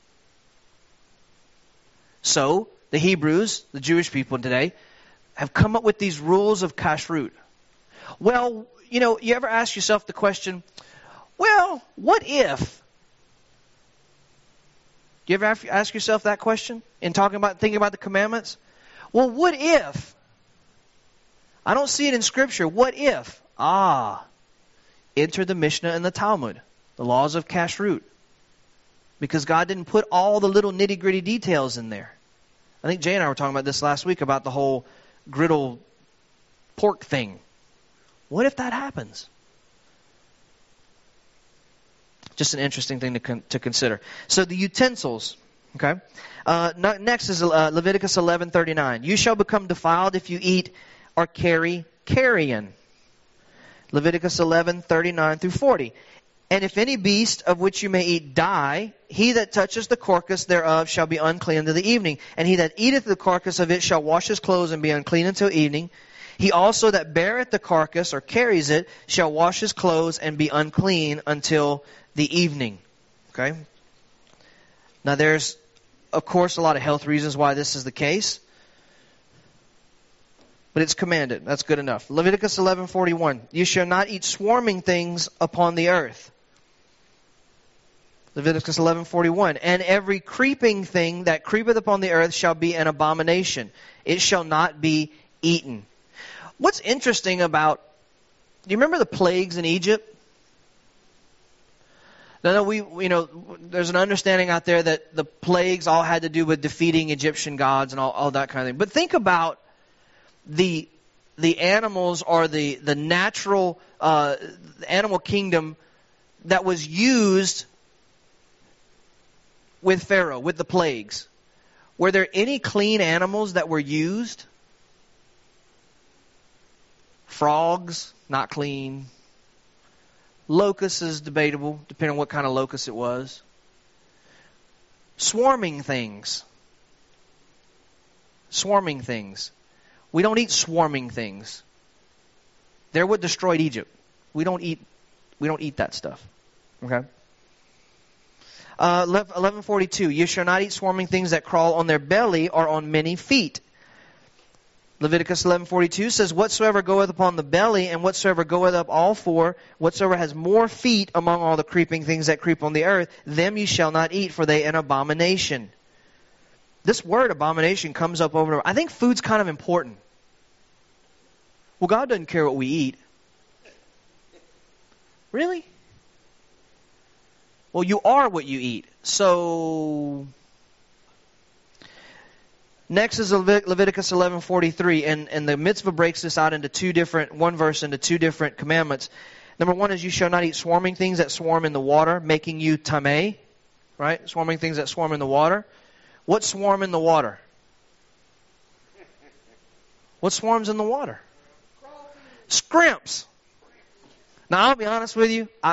S1: So the Hebrews, the Jewish people today, have come up with these rules of kashrut. Well, you know, you ever ask yourself the question, well, what if? Do you ever ask yourself that question in talking about, thinking about the commandments? Well, what if? I don't see it in Scripture. What if? Ah, enter the Mishnah and the Talmud, the laws of kashrut. Because God didn't put all the little nitty-gritty details in there. I think Jay and I were talking about this last week about the whole griddle pork thing. What if that happens? Just an interesting thing to con- to consider. So the utensils, okay? Uh, next is uh, Leviticus eleven thirty-nine. You shall become defiled if you eat or carry carrion. Leviticus eleven thirty-nine through forty. And if any beast of which you may eat die, he that touches the carcass thereof shall be unclean until the evening. And he that eateth the carcass of it shall wash his clothes and be unclean until evening. He also that beareth the carcass or carries it shall wash his clothes and be unclean until the evening. Okay? Now there's, of course, a lot of health reasons why this is the case. But it's commanded. That's good enough. Leviticus eleven forty-one. You shall not eat swarming things upon the earth. Leviticus eleven forty-one. And every creeping thing that creepeth upon the earth shall be an abomination. It shall not be eaten. What's interesting about, do you remember the plagues in Egypt? No, no, we, you know, there's an understanding out there that the plagues all had to do with defeating Egyptian gods and all, all that kind of thing. But think about the the animals or the the natural uh, animal kingdom that was used with Pharaoh, with the plagues. Were there any clean animals that were used? Frogs, not clean. Locusts is debatable, depending on what kind of locust it was. Swarming things. Swarming things. We don't eat swarming things. They're what destroyed Egypt. We don't eat. We don't eat that stuff. Okay. Uh, eleven forty-two. You shall not eat swarming things that crawl on their belly or on many feet. Leviticus eleven forty-two says, whatsoever goeth upon the belly and whatsoever goeth up all four, whatsoever has more feet among all the creeping things that creep on the earth, them you shall not eat, for they an abomination. This word abomination comes up over and over. I think food's kind of important. Well, God doesn't care what we eat. Really? Well, you are what you eat. So next is Leviticus eleven forty-three, and, and the mitzvah breaks this out into two different, one verse into two different commandments. Number one is you shall not eat swarming things that swarm in the water, making you tameh, right? Swarming things that swarm in the water. What swarm in the water? What swarms in the water? Scrimps. Now, I'll be honest with you. I,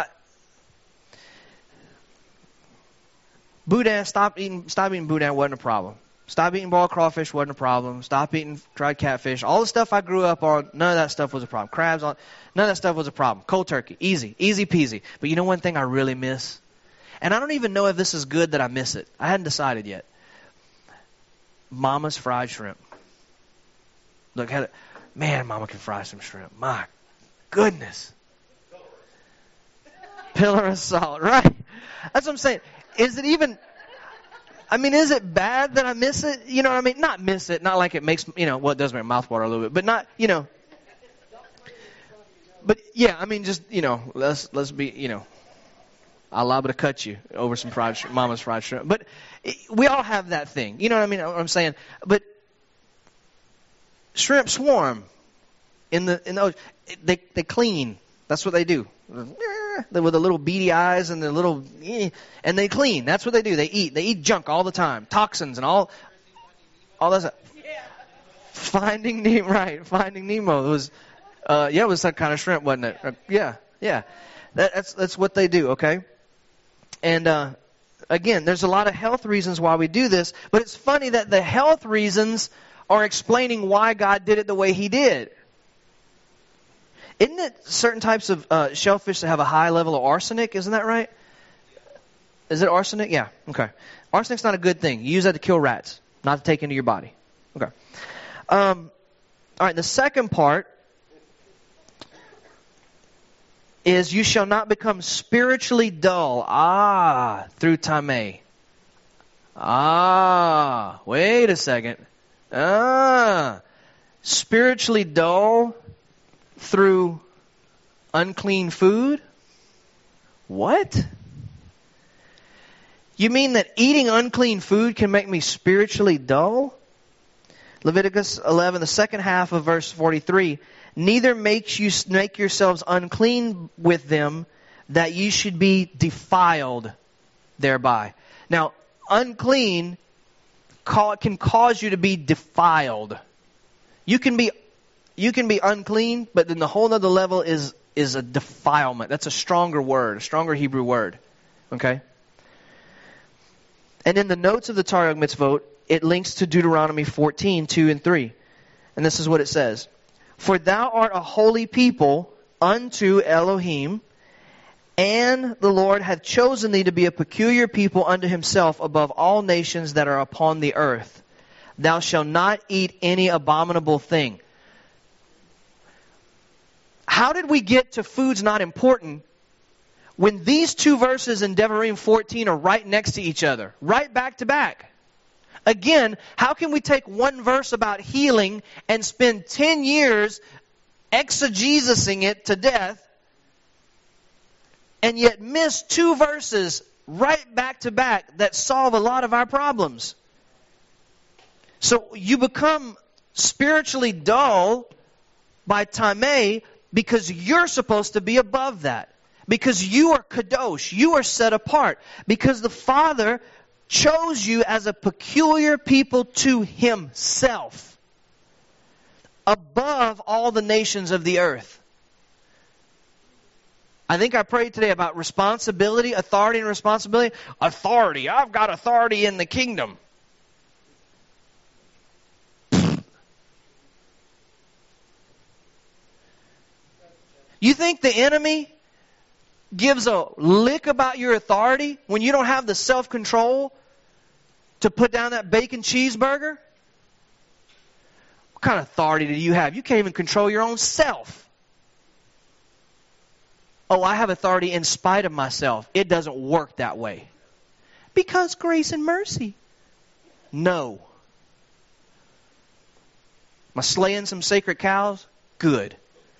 S1: boudin, stop eating, stop eating boudin wasn't a problem. Stop eating boiled crawfish wasn't a problem. Stop eating dried catfish. All the stuff I grew up on, none of that stuff was a problem. Crabs, none of that stuff was a problem. Cold turkey, easy, easy peasy. But you know one thing I really miss? And I don't even know if this is good that I miss it. I hadn't decided yet. Mama's fried shrimp. Look, had it, man, Mama can fry some shrimp. My goodness. Pillar of salt, right? That's what I'm saying. Is it even... I mean, is it bad that I miss it? You know what I mean? Not miss it, not like it makes, you know, well, it does make my mouth water a little bit, but not, you know. But yeah, I mean, just, you know, let's let's be, you know, I'll liable to cut you over some fried shrimp, Mama's fried shrimp. But it, we all have that thing. You know what I mean? What I'm saying. But shrimp swarm in the in those they they clean. That's what they do. With the little beady eyes and the little, and they clean. That's what they do. They eat. They eat junk all the time, toxins and all, all that stuff. Finding Nemo, right? Finding Nemo it was, uh, yeah, it was that kind of shrimp, wasn't it? Uh, yeah, yeah. That, that's that's what they do. Okay. And uh, again, there's a lot of health reasons why we do this, but it's funny that the health reasons are explaining why God did it the way He did. Isn't it certain types of uh, shellfish that have a high level of arsenic? Isn't that right? Is it arsenic? Yeah. Okay. Arsenic's not a good thing. You use that to kill rats. Not to take into your body. Okay. Um, all right, the second part is you shall not become spiritually dull. Ah, through Tameh. Ah, wait a second. Ah, spiritually dull through unclean food? What? You mean that eating unclean food can make me spiritually dull? Leviticus eleven, the second half of verse forty-three. Neither makes you make yourselves unclean with them, that you should be defiled thereby. Now, unclean can cause you to be defiled. You can be you can be unclean, but then the whole other level is is a defilement. That's a stronger word, a stronger Hebrew word. Okay? And in the notes of the Taryag Mitzvot, it links to Deuteronomy fourteen, two and three. And this is what it says. For thou art a holy people unto Elohim, and the Lord hath chosen thee to be a peculiar people unto himself above all nations that are upon the earth. Thou shalt not eat any abominable thing. How did we get to food's not important when these two verses in Devarim fourteen are right next to each other, right back to back? Again, how can we take one verse about healing and spend ten years exegesing it to death and yet miss two verses right back to back that solve a lot of our problems? So you become spiritually dull by Tameh because you're supposed to be above that. Because you are kadosh, you are set apart. Because the Father chose you as a peculiar people to himself, above all the nations of the earth. I think I prayed today about responsibility, authority and responsibility. Authority, I've got authority in the kingdom. You think the enemy gives a lick about your authority when you don't have the self-control to put down that bacon cheeseburger? What kind of authority do you have? You can't even control your own self. Oh, I have authority in spite of myself. It doesn't work that way. Because grace and mercy. No. Am I slaying some sacred cows? Good.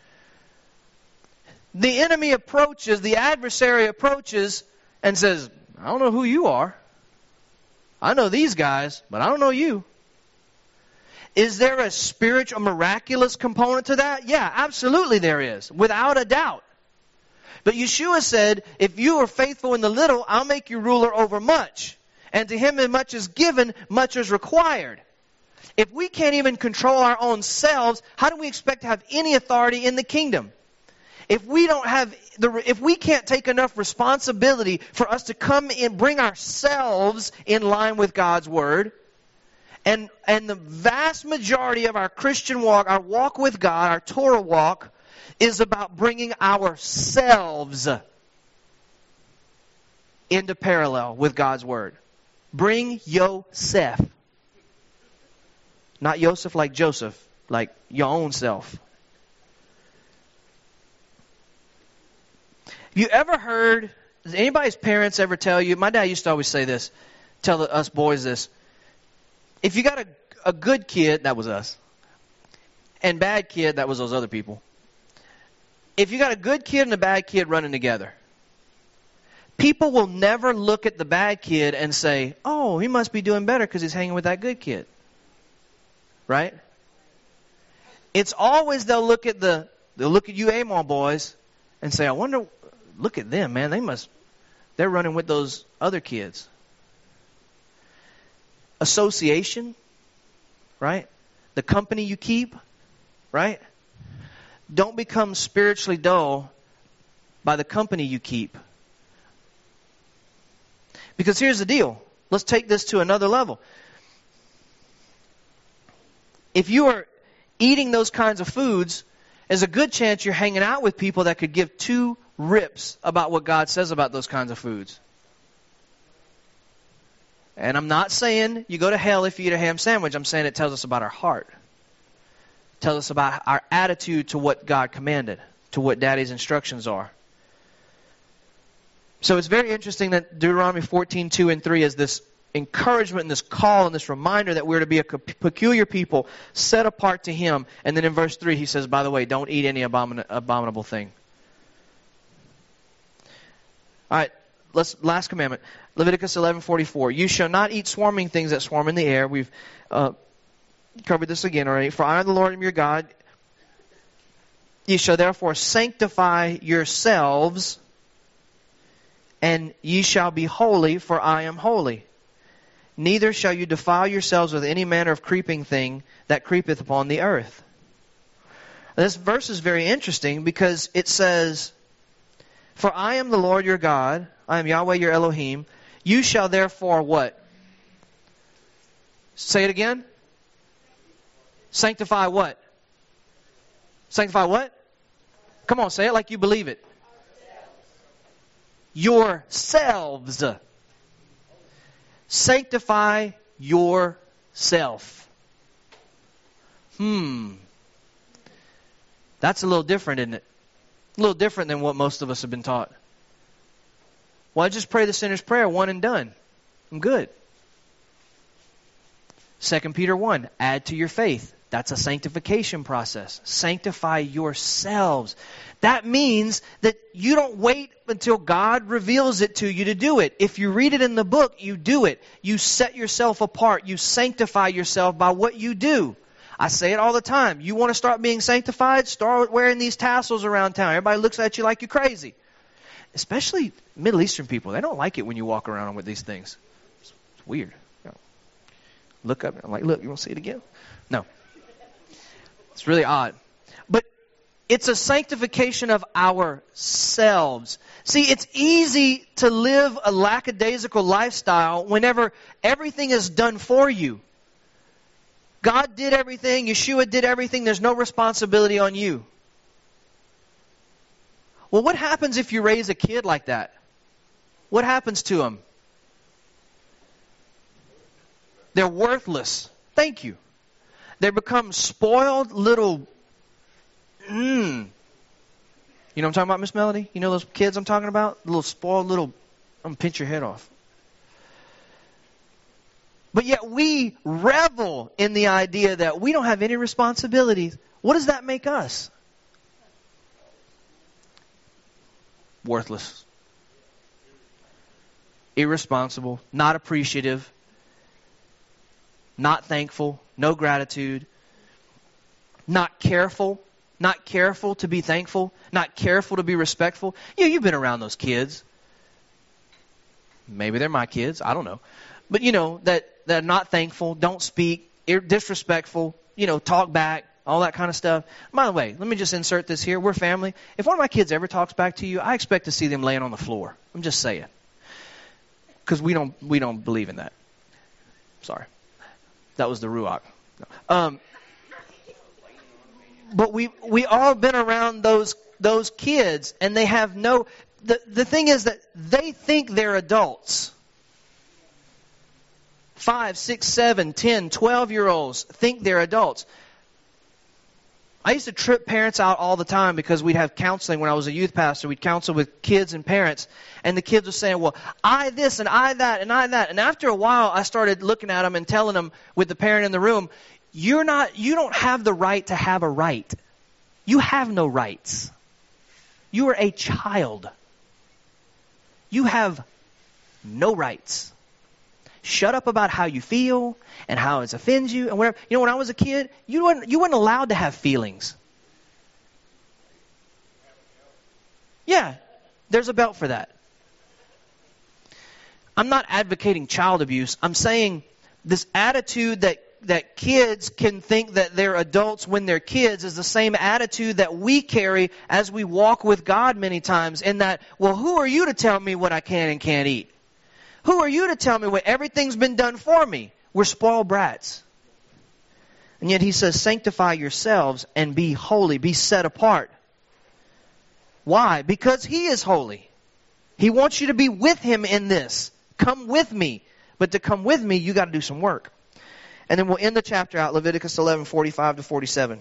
S1: The enemy approaches, the adversary approaches and says, I don't know who you are. I know these guys, but I don't know you. Is there a spiritual, miraculous component to that? Yeah, absolutely there is, without a doubt. But Yeshua said, if you are faithful in the little, I'll make you ruler over much. And to him as much is given, much is required. If we can't even control our own selves, how do we expect to have any authority in the kingdom? If we don't have the, if we can't take enough responsibility for us to come and bring ourselves in line with God's word, and and the vast majority of our Christian walk, our walk with God, our Torah walk, is about bringing ourselves into parallel with God's word. Bring Yosef, not Yosef like Joseph, like your own self. You ever heard, does anybody's parents ever tell you, my dad used to always say this, tell us boys this, if you got a, a good kid, that was us, and bad kid, that was those other people. If you got a good kid and a bad kid running together, people will never look at the bad kid and say, oh, he must be doing better because he's hanging with that good kid. Right? It's always they'll look at the, they'll look at you Amon boys and say, I wonder, look at them, man. They must, they're running with those other kids. Association, right? The company you keep, right? Don't become spiritually dull by the company you keep. Because here's the deal. Let's take this to another level. If you are eating those kinds of foods, there's a good chance you're hanging out with people that could give two rips about what God says about those kinds of foods. And I'm not saying you go to hell if you eat a ham sandwich. I'm saying it tells us about our heart. It tells us about our attitude to what God commanded, to what Daddy's instructions are. So it's very interesting that Deuteronomy fourteen, two and three is this encouragement and this call and this reminder that we're to be a peculiar people set apart to Him. And then in verse three he says, by the way, don't eat any abomin- abominable thing. All right, let's last commandment. Leviticus eleven forty-four. You shall not eat swarming things that swarm in the air. We've uh, covered this again already. For I am the Lord your God. Ye shall therefore sanctify yourselves, and ye shall be holy, for I am holy. Neither shall you defile yourselves with any manner of creeping thing that creepeth upon the earth. This verse is very interesting because it says, for I am the Lord your God, I am Yahweh your Elohim. You shall therefore what? Say it again. Sanctify what? Sanctify what? Come on, say it like you believe it. Yourselves. Sanctify yourself. Hmm. That's a little different, isn't it? A little different than what most of us have been taught. Well, I just pray the sinner's prayer, one and done. I'm good. Second Peter one, add to your faith. That's a sanctification process. Sanctify yourselves. That means that you don't wait until God reveals it to you to do it. If you read it in the book, you do it. You set yourself apart. You sanctify yourself by what you do. I say it all the time. You want to start being sanctified? Start wearing these tassels around town. Everybody looks at you like you're crazy. Especially Middle Eastern people. They don't like it when you walk around with these things. It's weird. You know, look up. I'm like, look, you want to see it again? No. It's really odd. But it's a sanctification of ourselves. See, it's easy to live a lackadaisical lifestyle whenever everything is done for you. God did everything. Yeshua did everything. There's no responsibility on you. Well, what happens if you raise a kid like that? What happens to them? They're worthless. Thank you. They become spoiled little... Mm. You know what I'm talking about, Miss Melody? You know those kids I'm talking about? Little spoiled little... I'm going to pinch your head off. But yet we revel in the idea that we don't have any responsibilities. What does that make us? Worthless. Irresponsible. Not appreciative. Not thankful. No gratitude. Not careful. Not careful to be thankful. Not careful to be respectful. Yeah, you've been around those kids. Maybe they're my kids. I don't know. But you know, that, that are not thankful, don't speak, disrespectful, you know, talk back, all that kind of stuff. By the way, let me just insert this here. We're family. If one of my kids ever talks back to you, I expect to see them laying on the floor. I'm just saying. Because we don't, we don't believe in that. Sorry. That was the Ruach. Um, but we we all been around those those kids, and they have no... The, the thing is that they think they're adults. Five, six, seven, ten, twelve-year-olds think they're adults. I used to trip parents out all the time because we'd have counseling when I was a youth pastor. We'd counsel with kids and parents, and the kids were saying, well, I this and I that and I that. And after a while, I started looking at them and telling them with the parent in the room, you're not, you don't have the right to have a right. You have no rights. You are a child. You have no rights. Shut up about how you feel and how it offends you and whatever. You know, when I was a kid, you weren't, you weren't allowed to have feelings. Yeah, there's a belt for that. I'm not advocating child abuse. I'm saying this attitude that, that kids can think that they're adults when they're kids is the same attitude that we carry as we walk with God many times, in that, well, who are you to tell me what I can and can't eat? Who are you to tell me what everything's been done for me? We're spoiled brats. And yet he says, sanctify yourselves and be holy, be set apart. Why? Because he is holy. He wants you to be with him in this. Come with me. But to come with me, you got to do some work. And then we'll end the chapter out, Leviticus eleven, forty-five to forty-seven.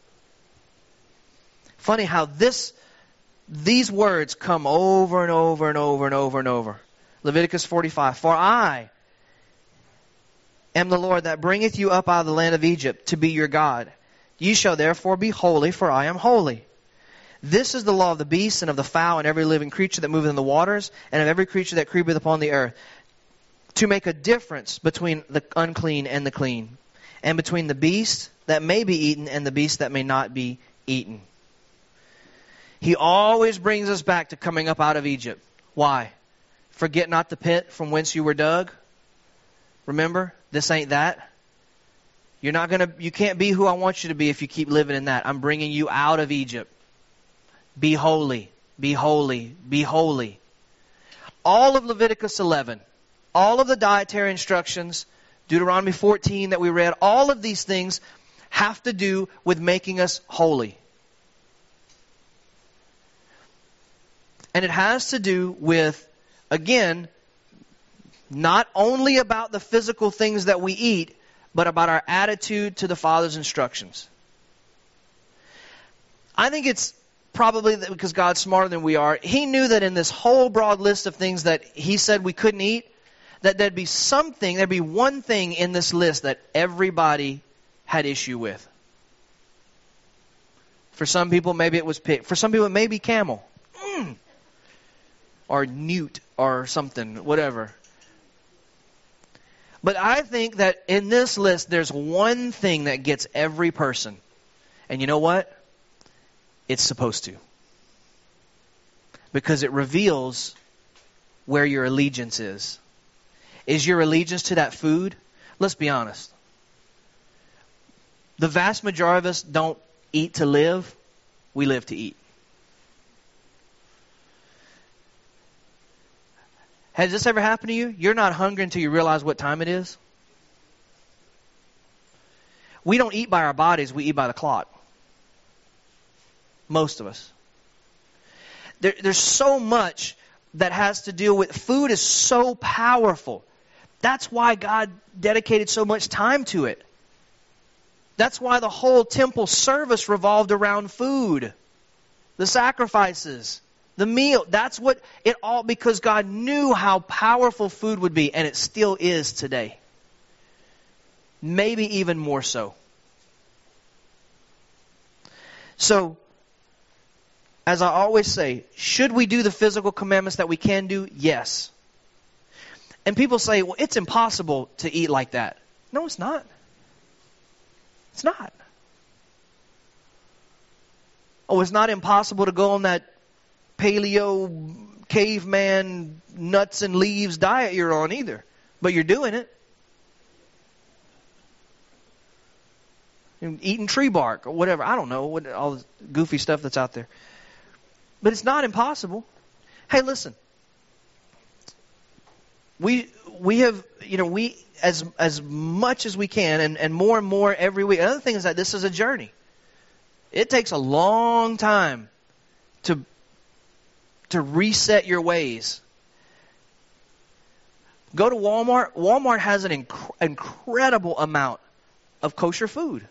S1: Funny how this, these words come over and over and over and over and over. Leviticus forty-five, for I am the Lord that bringeth you up out of the land of Egypt to be your God. Ye shall therefore be holy, for I am holy. This is the law of the beasts and of the fowl and every living creature that moveth in the waters and of every creature that creepeth upon the earth, to make a difference between the unclean and the clean, and between the beast that may be eaten and the beast that may not be eaten. He always brings us back to coming up out of Egypt. Why? Forget not the pit from whence you were dug. Remember, this ain't that. You're not gonna, you can't be who I want you to be if you keep living in that. I'm bringing you out of Egypt. Be holy, be holy, be holy. All of Leviticus eleven, all of the dietary instructions, Deuteronomy fourteen that we read, all of these things have to do with making us holy. And it has to do with, again, not only about the physical things that we eat, but about our attitude to the Father's instructions. I think it's probably that because God's smarter than we are. He knew that in this whole broad list of things that He said we couldn't eat, that there'd be something, there'd be one thing in this list that everybody had issue with. For some people, maybe it was pig. For some people, it may be camel. Mm. Or newt or something, whatever. But I think that in this list, there's one thing that gets every person. And you know what? It's supposed to. Because it reveals where your allegiance is. Is your allegiance to that food? Let's be honest. The vast majority of us don't eat to live. We live to eat. Has this ever happened to you? You're not hungry until you realize what time it is. We don't eat by our bodies, we eat by the clock. Most of us. There, there's so much that has to do with, food is so powerful. That's why God dedicated so much time to it. That's why the whole temple service revolved around food. The sacrifices. The meal, that's what it all, because God knew how powerful food would be, and it still is today. Maybe even more so. So, as I always say, should we do the physical commandments that we can do? Yes. And people say, well, it's impossible to eat like that. No, it's not. It's not. Oh, it's not impossible to go on that paleo, caveman, nuts and leaves diet you're on either. But you're doing it. You're eating tree bark or whatever. I don't know. What, all the goofy stuff that's out there. But it's not impossible. Hey, listen. We we have, you know, we, as as much as we can, and, and more and more every week. Another thing is that this is a journey. It takes a long time to to reset your ways. Go to Walmart. Walmart has an inc- incredible amount of kosher food.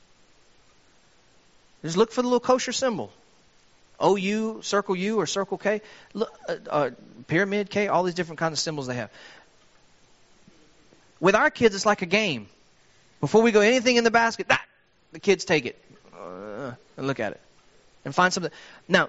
S1: Just look for the little kosher symbol. O U, circle U, or circle K. Look, uh, uh, pyramid K, all these different kinds of symbols they have. With our kids, it's like a game. Before we go anything in the basket, ah, the kids take it. Uh, and look at it. And find something. Now,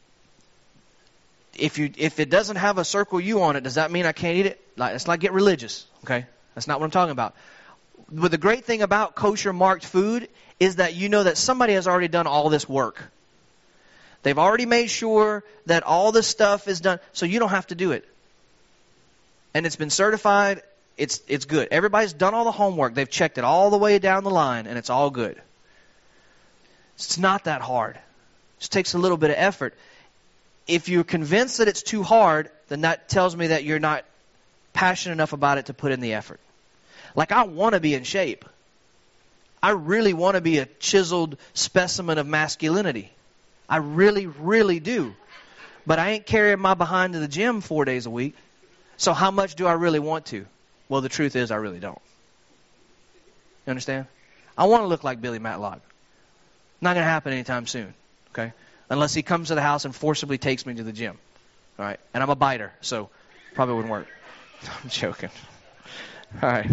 S1: If you if it doesn't have a circle U on it, does that mean I can't eat it? Like, let's not get religious, okay? That's not what I'm talking about. But the great thing about kosher marked food is that you know that somebody has already done all this work. They've already made sure that all this stuff is done, so you don't have to do it. And it's been certified. It's it's good. Everybody's done all the homework. They've checked it all the way down the line, and it's all good. It's not that hard. It just takes a little bit of effort. If you're convinced that it's too hard, then that tells me that you're not passionate enough about it to put in the effort. Like, I want to be in shape. I really want to be a chiseled specimen of masculinity. I really, really do. But I ain't carrying my behind to the gym four days a week. So how much do I really want to? Well, the truth is I really don't. You understand? I want to look like Billy Matlock. Not going to happen anytime soon, okay? Unless he comes to the house and forcibly takes me to the gym, all right? And I'm a biter, so probably wouldn't work. I'm joking. All right.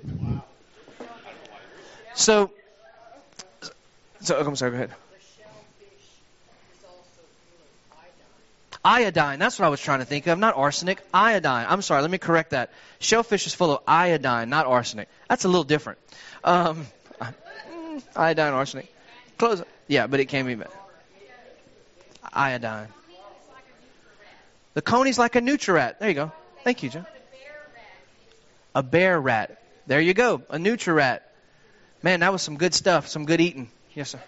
S1: So, so I'm sorry, go ahead.
S2: The shellfish is also full of iodine.
S1: Iodine, that's what I was trying to think of, not arsenic. Iodine. I'm sorry, let me correct that. Shellfish is full of iodine, not arsenic. That's a little different. Um, iodine, arsenic. Close. Yeah, but it can be iodine. The coney's like a Nutrirat. There you go. Thank you, John. A bear rat. There you go. A Nutrirat. Man, that was some good stuff. Some good eating. Yes, sir.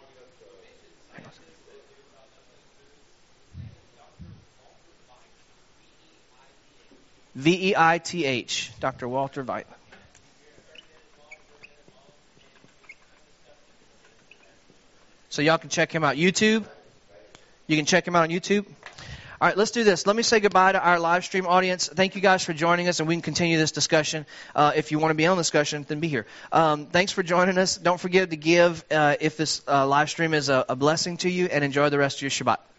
S1: V E I T H. Doctor Walter Veit. So y'all can check him out. YouTube. You can check him out on YouTube. All right, let's do this. Let me say goodbye to our live stream audience. Thank you guys for joining us, and we can continue this discussion. Uh, if you want to be on the discussion, then be here. Um, thanks for joining us. Don't forget to give uh, if this uh, live stream is a, a blessing to you, and enjoy the rest of your Shabbat.